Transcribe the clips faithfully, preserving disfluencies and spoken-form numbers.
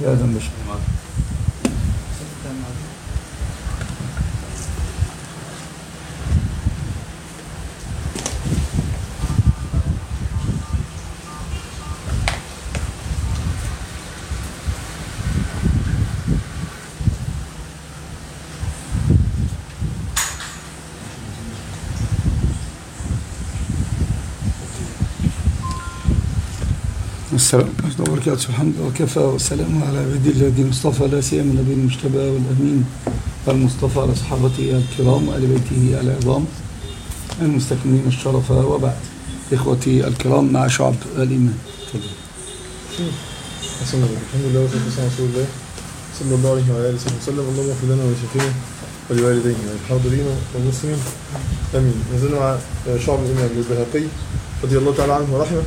آدم بشر. السلام عليكم وبركاته. الحمد لله وكفى وسلام على عباد الذين اصطفى، لا سيما النبي المجتبى والامين المصطفى على صحابته الكرام وآل بيته العظام المستكملين الشرف، وبعد. اخوتي الكرام مع شعب الايمان. تفضل. الحمد لله والصلاه والسلام على رسول الله صلى الله عليه وعلى اله وسلم. اللهم اغفر لنا ولشيخنا ولوالدينا وللحاضرين والمسلمين امين. نزلنا مع شعب الايمان للبيهقي رضي الله تعالى عنه ورحمه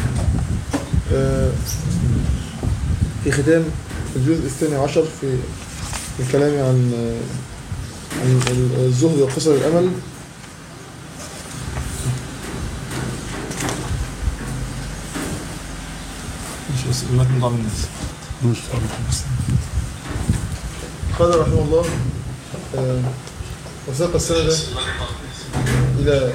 في ختام الجزء الثاني عشر في الكلام عن عن الزهد وقصر الامل. مش بس ما تنضع من الناس مش قال رحمه الله وساق السند الى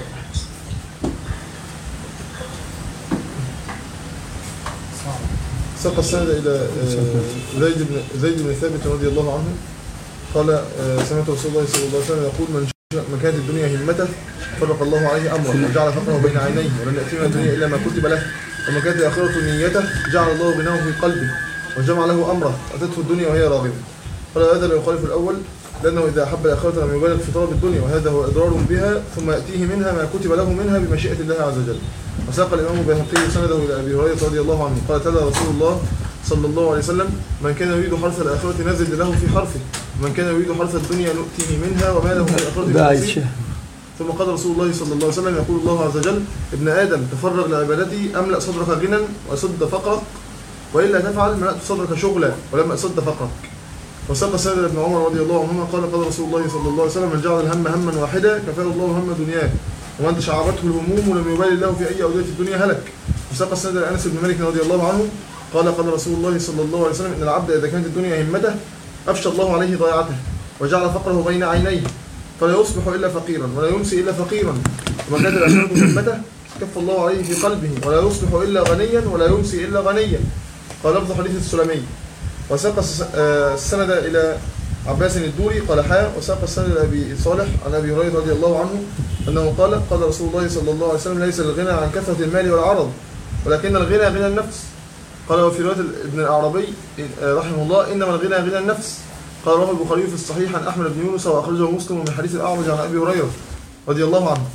ساق السند إلى زيد بن زيد بن ثابت رضي الله عنه قال سمعت رسول الله صلى الله عليه وسلم يقول من من كانت الدنيا همته فرق الله عليه أمره وجعل فقره بين عينيه ولن يأتي من الدنيا إلا ما كتب له، ومن كانت الآخرة نيته جعل الله غناه في قلبه وجمع له أمره أتته الدنيا وهي راغبة. قال هذا لا يخالف الأول لأنه إذا أحب الآخرة لم يبالغ في طلب الدنيا، وهذا هو إضرار بها ثم يأتيه منها ما كتب له منها بمشيئة الله عز وجل. وساق الإمام البيهقي سنده إلى أبي هريرة رضي الله عنه قال تلا رسول الله صلى الله عليه وسلم من كان يريد حرث الآخرة نزل له في حرثه، ومن كان يريد حرث الدنيا نؤتيه منها وما له في الآخرة نصيب. ثم قال رسول الله صلى الله عليه وسلم يقول الله عز وجل ابن آدم تفرغ لعبادتي أملأ صدرك غنى وأسد فقرك، وإلا تفعل ملأت صدرك شغلا ولم أسد فقرك. وساق سيد ابن عمر رضي الله عنهما قال قال رسول الله صلى الله عليه وسلم من جعل الهم هما واحدا كفاه الله هم دنياه، ومن تشعبته الهموم ولم يبالي الله في أي أودية الدنيا هلك. وساق السيد أنس بن مالك رضي الله عنه قال قال رسول الله صلى الله عليه وسلم إن العبد إذا كانت الدنيا همته أفشى الله عليه ضياعته وجعل فقره بين عينيه فلا يصبح إلا فقيرا ولا يمسي إلا فقيرا، ومن كانت الآخرة همته كف الله عليه في قلبه ولا يصبح إلا غنيا ولا يمسي إلا غنيا. قال لفظ حديث السلمي. وساق السند إلى عباس الدوري قال حاء. وساق السند إلى أبي صالح عن أبي هريرة رضي الله عنه أنه قال قال رسول الله صلى الله عليه وسلم ليس الغنى عن كثرة المال والعرض ولكن الغنى غنى النفس. قال وفي رواية ابن الأعرابي رحمه الله إنما الغنى غنى النفس. قال رواه البخاري في الصحيح عن أحمد بن يونس وأخرجه مسلم من حديث الأعرج عن أبي هريرة رضي الله عنه.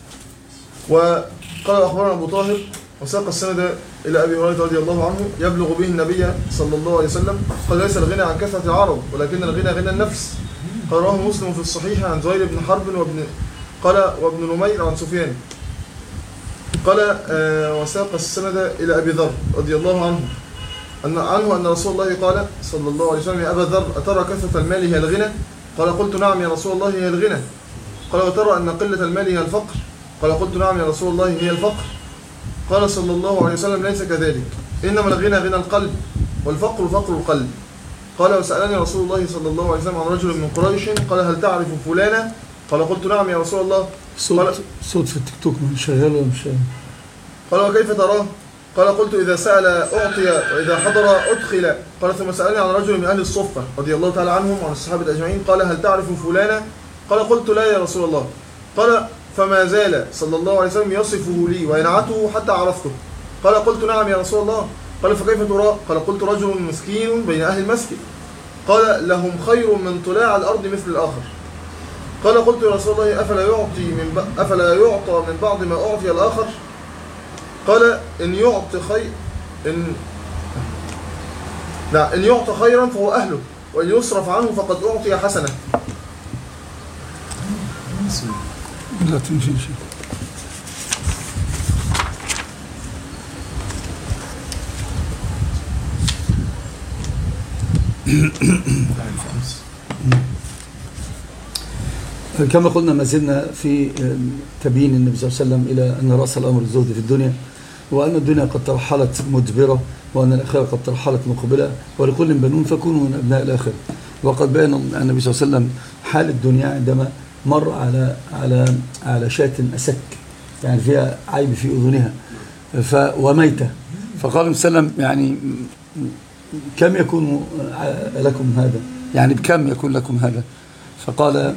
وقال أخبرنا أبو طاهر وساق السند إلى أبي هريرة رضي الله عنه يبلغ به النبي صلى الله عليه وسلم قال ليس الغنى عن كثرة العرض ولكن الغنى غنى النفس. قال رواه مسلم في الصحيح عن زهير بن حرب وابن قال وابن نمير عن سفيان. قال آه وساق السند إلى أبي ذر رضي الله عنه أن عنه أن رسول الله قال صلى الله عليه وسلم يا أبا ذر أترى كثرة المال هي الغنى؟ قال قلت نعم يا رسول الله هي الغنى. قال وترى أن قلة المال هي الفقر؟ قال قلت نعم يا رسول الله هي الفقر. قال صلى الله عليه وسلم ليس كذلك إنما الغنى غنى القلب والفقر فقر القلب. قال وسألني رسول الله صلى الله عليه وسلم عن رجل من قريش قال هل تعرف فلانا؟ قال قلت نعم يا رسول الله. صوت صوت في التيك توك من شغال ولا مش شغال؟ قال وكيف تراه؟ قال قلت إذا سأل أعطي وإذا حضر أدخل. قال ثم سألني عن رجل من أهل الصفة رضي الله تعالى عنهم وعن الصحابة أجمعين قال هل تعرف فلانا؟ قال قلت لا يا رسول الله. قال فما زال صلى الله عليه وسلم يصفه لي وينعته حتى عرفته. قال قلت نعم يا رسول الله. قال فكيف تراه؟ قال قلت رجل مسكين بين أهل المسجد. قال لهم خير من طلاع الأرض مثل الآخر. قال قلت يا رسول الله أفلا يعطي من أفلا يعطى من بعض ما أعطي الآخر؟ قال إن يعطي خير إن لا إن يعطى خيرا فهو أهله وإن يصرف عنه فقد أعطي حسنة. لا تنفي شيء. كما قلنا ما زلنا في تبيين النبي صلى الله عليه وسلم إلى أن رأس الأمر الزهد في الدنيا، وأن الدنيا قد ترحلت مدبرة وأن الآخرة قد ترحلت مقبلة، ولكل بنون فكونوا من أبناء الآخرة. وقد بين النبي صلى الله عليه وسلم حال الدنيا عندما مر على على على شاة أسك، يعني فيها عيب في أذنها ف وميتة، فقال صلى الله عليه وسلم يعني كم يكون لكم هذا، يعني بكم يكون لكم هذا؟ فقال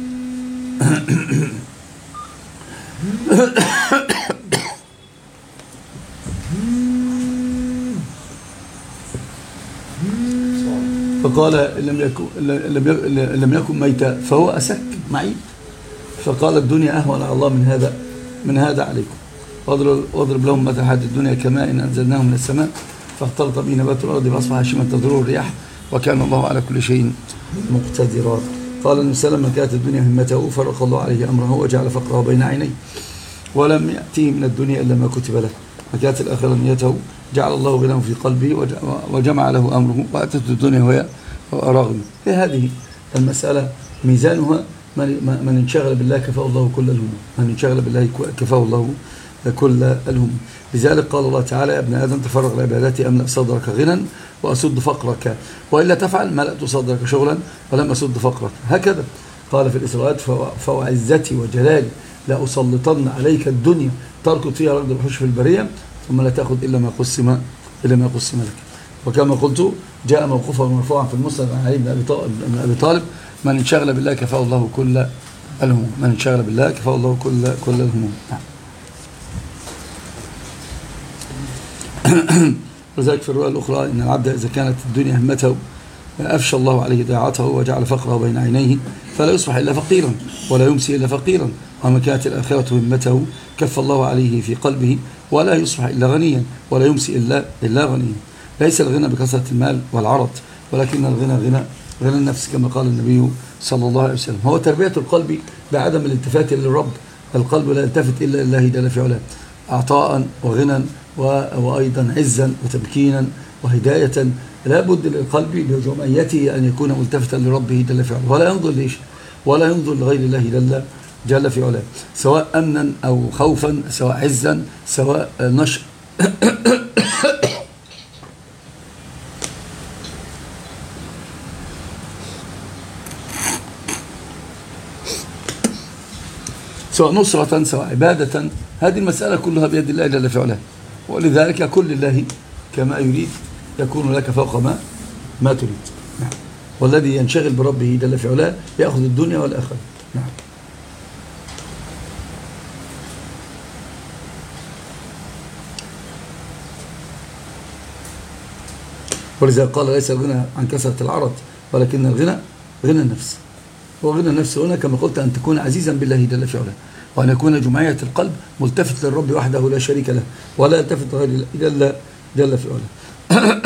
فقال لم يكن لم يكن ميتا فهو أسك معيب. فقال الدنيا أهون على الله من هذا من هذا عليكم، واضرب لهم مثل حد الدنيا كماء إن أنزلناه من السماء فاختلط به نبات الأرض فأصبح هشيما تذروه الرياح وكان الله على كل شيء مقتدرا. قال النبي صلى الله عليه وسلم: كانت الدنيا همته فرق الله عليه أمره وجعل فقره بين عينيه ولم يأتيه من الدنيا إلا ما كتب له، وكانت الآخرة نيته جعل الله غناه في قلبه وجمع له أمره وأتته الدنيا وهي راغمة. هي هذه المسألة ميزانها من من انشغل بالله كفاه الله كل الهموم، من انشغل بالله كفاه الله كل الهموم. لذلك قال الله تعالى: يا ابن آدم تفرغ لعبادتي أملأ صدرك غنى وأسد فقرك، وإلا تفعل ملأت صدرك شغلا ولم أسد فقرك. هكذا قال في الإسراءات: فوعزتي وجلالي لأسلطن عليك الدنيا تركض فيها ركض الوحوش في البرية ثم لا تأخذ إلا ما قسم إلا ما قسم لك. وكما قلت جاء موقوفا مرفوعا في المسند عن علي بن أبي طالب: من انشغل بالله كفاه الله كل الهموم، من انشغل بالله كفاه الله كل كل الهموم. نعم. وذلك في الرؤيا الأخرى: إن العبد إذا كانت الدنيا همته أفشى الله عليه ضياعته وجعل فقره بين عينيه فلا يصبح إلا فقيرا ولا يمسي إلا فقيرا، وما كانت الآخرة همته كف الله عليه في قلبه ولا يصبح إلا غنيا ولا يمسي إلا إلا غنيا. ليس الغنى بكثرة المال والعرض، ولكن الغنى غنى غنى النفس كما قال النبي صلى الله عليه وسلم. هو تربية القلب بعدم الالتفات للرب، القلب لا يلتفت إلا لله جل في علاه، عطاء وغنى وأيضا عزا وتمكينا وهداية. لا بد للقلب بجمعيته أن يكون ملتفتا لربه جل في علاه، ولا ينظر ليش ولا ينظر لغير الله جل جل في علاه، سواء أمنا أو خوفا، سواء عزا، سواء نشأ سواء نصرة سواء عبادة. هذه المسألة كلها بيد الله جل في علاه، ولذلك يكون لله كما يريد يكون لك فوق ما ما تريد. نعم. والذي ينشغل بربه جل في علاه يأخذ الدنيا والآخرة. نعم. ولذلك قال: ليس الغنى عن كثرة العرض ولكن الغنى غنى النفس. وغنى النفس هنا كما قلت أن تكون عزيزا بالله جل في علاه، وأن يكون جمعية القلب ملتفت للرب وحده لا شريك له ولا يلتفت غير جل جل في علاه.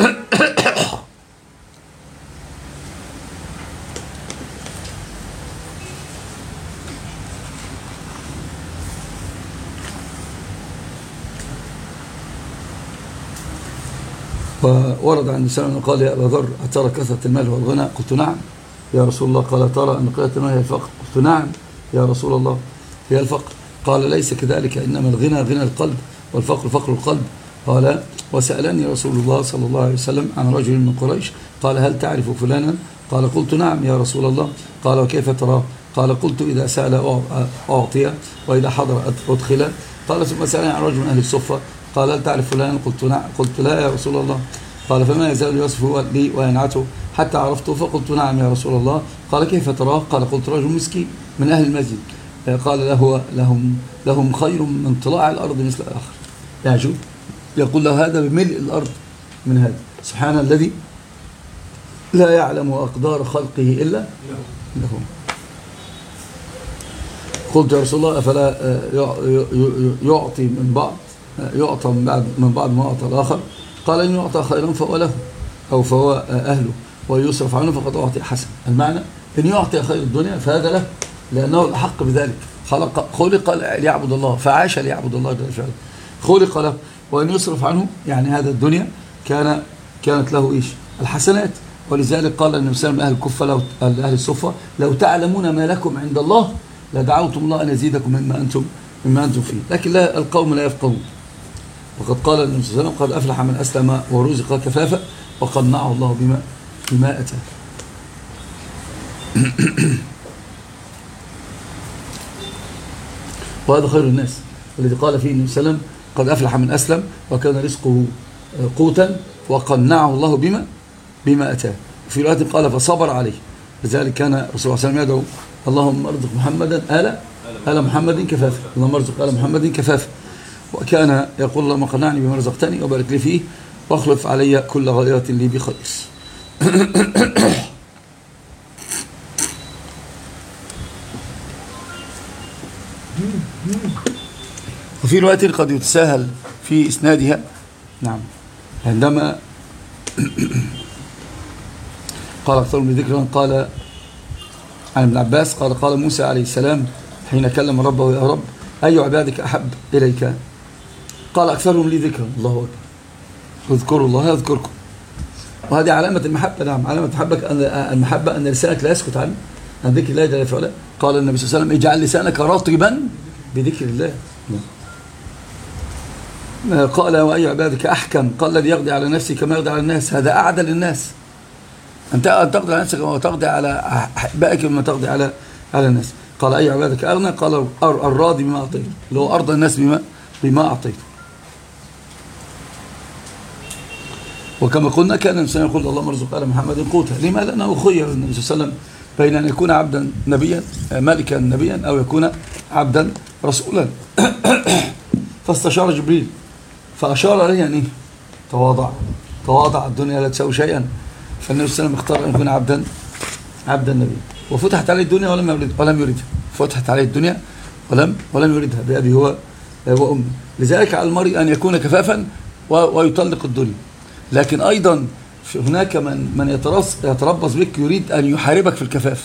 وورد عن النبي قال: يا أبا ذر أترى كثرة المال والغنى؟ قلت: نعم يا رسول الله. قال: ترى أن قلة المال هي الفقر؟ قلت: نعم يا رسول الله هي الفقر. قال: ليس كذلك، إنما الغنى غنى القلب والفقر فقر القلب. قال: وسألني رسول الله صلى الله عليه وسلم عن رجل من قريش قال: هل تعرف فلانا؟ قال: قلت: نعم يا رسول الله. قال: وكيف تراه؟ قال: قلت: إذا سأل أعطي وإذا حضر أدخل. قال: ثم سألني عن رجل من أهل الصفة قال: هل تعرف فلانا؟ قلت: نعم. قلت: لا يا رسول الله. قال: فما يزال يصفه لي وينعته حتى عرفته؟ فقلت: نعم يا رسول الله. قال: كيف تراه؟ قال: قلت: رجل مسكين من أهل المسجد. قال: له لهم لهم خير من طلاع الأرض مثل الآخر. يعجب يقول له هذا بملء الأرض من هذا. سبحان الذي لا يعلم أقدار خلقه إلا له. قلت: يا رسول الله أفلا يعطي من بعض يعطى من بعد من بعد ما أعطى الآخر؟ قال: إن يعطى خيرا فهو له أو فهو أهله ويصرف عنه فقد أعطي حسن. المعنى إن يعطي خير الدنيا فهذا له، لأنه الحق بذلك. خلق خلق ليعبد الله فعاش ليعبد الله جل وعلا، خلق له. وأن يصرف عنه يعني هذا الدنيا كان كانت له إيش؟ الحسنات. ولذلك قال النبي صلى الله عليه وسلم: أهل الكفة لو أهل الصفة لو تعلمون ما لكم عند الله لدعوتم الله أن يزيدكم مما أنتم مما أنتم فيه، لكن لا القوم لا يفقهون. وقد قال النبي صلى الله عليه وسلم قد أفلح من أسلم ورزق كفافة وقنعه الله بما بما أتاه. وهذا خير الناس الذي قال فيه النبي صلى الله عليه وسلم قد أفلح من أسلم وكان رزقه قوتا وقنعه الله بما بما أتاه. في رواية قال فصبر عليه. لذلك كان الرسول صلى الله عليه وسلم يدعو اللهم ارزق محمدا آل آل محمد كفافة، اللهم ارزق آل محمد كفافة. وكان يقول اللهم قنعني بما رزقتني وبارك لي فيه واخلف علي كل غيرة لي بخير. وفي رواية قد يتساهل في إسنادها. نعم. عندما قال أكثر من ذكر قال عن ابن عباس قال قال موسى عليه السلام حين كلم ربه يا رب أي عبادك أحب إليك؟ قال أكثرهم لي ذكرا. الله أكبر. اذكروا الله يذكركم. وهذه علامة المحبة. نعم علامة المحبة أن المحبة أن لسانك لا يسكت عن عن ذكر الله جل وعلا. قال النبي صلى الله عليه وسلم اجعل لسانك رطبا بذكر الله. قال وأي عبادك أحكم؟ قال الذي يقضي على نفسه كما يقضي على الناس. هذا أعدل الناس. أنت أن تقضي على نفسك كما تقضي على أحبائك كما تقضي على على الناس. قال أي عبادك أغنى؟ قال الراضي بما أعطيته، اللي هو أرضى الناس بما بما أعطيته. وكما قلنا كان الإنسان يقول اللهم ارزق آل محمد قوتا. لما؟ لأنه خير النبي صلى الله عليه وسلم بين أن يكون عبدا نبيا ملكا نبيا أو يكون عبدا رسولا. فاستشار جبريل فأشار عليه يعني تواضع تواضع الدنيا لا تساوي شيئا. فالنبي صلى الله عليه وسلم اختار أن يكون عبدا عبدا نبيا. وفتحت عليه الدنيا ولم يرد ولم يردها. فتحت عليه الدنيا ولم ولم يردها بأبي هو وأمي. لذلك على المرء أن يكون كفافا ويطلق الدنيا. لكن أيضا هناك من من يتربص بك يريد أن يحاربك في الكفاف.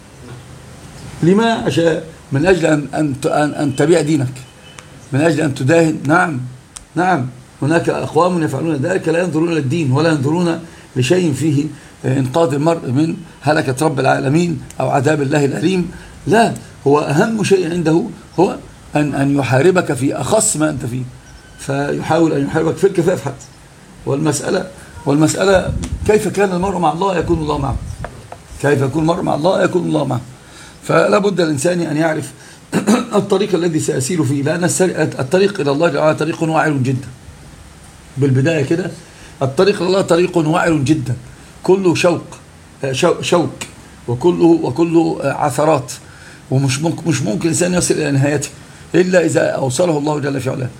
لما؟ عشان من أجل أن أن أن تبيع دينك، من أجل أن تداهن. نعم نعم هناك أقوام يفعلون ذلك لا ينظرون إلى الدين ولا ينظرون لشيء فيه إنقاذ المرء من هلكة رب العالمين أو عذاب الله الأليم. لا، هو أهم شيء عنده هو أن أن يحاربك في أخص ما أنت فيه، فيحاول أن يحاربك في الكفاف حتى. والمسألة والمسألة كيف كان المرء مع الله يكون الله معه، كيف يكون المرء مع الله يكون الله معه. فلا بد الإنسان أن يعرف الطريق الذي سيسير فيه، لأن الطريق إلى الله تعالى طريق وعر جدا. بالبداية كده الطريق إلى الله طريق وعر جدا، كله شوق شوق وكله وكله عثرات، ومش ممكن مش ممكن الإنسان يصل إلى نهايته إلا إذا أوصله الله جل في علاه.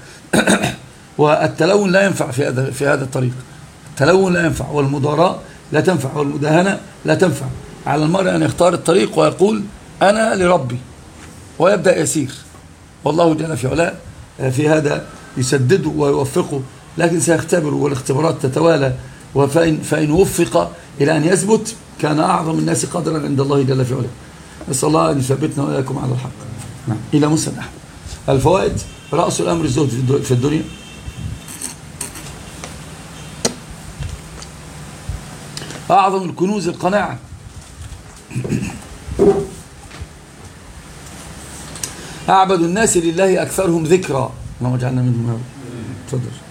والتلون لا ينفع في هذا في هذا الطريق، التلون لا ينفع، والمضاراة لا تنفع، والمداهنة لا تنفع. على المرء أن يختار الطريق ويقول أنا لربي ويبدأ يسير، والله جل في علاه في هذا يسدده ويوفقه. لكن سيختبر والاختبارات تتوالى، وفإن فإن وفق إلى أن يثبت كان أعظم الناس قدرا عند الله جل في علاه. نسأل الله أن يثبتنا وإياكم على الحق. نعم. إلى مسند أحمد. الفوائد: رأس الأمر الزهد في الدنيا. أعظم الكنوز القناعة. أعبد الناس لله أكثرهم ذكرا. اللهم اجعلنا منهم يا رب. تفضل.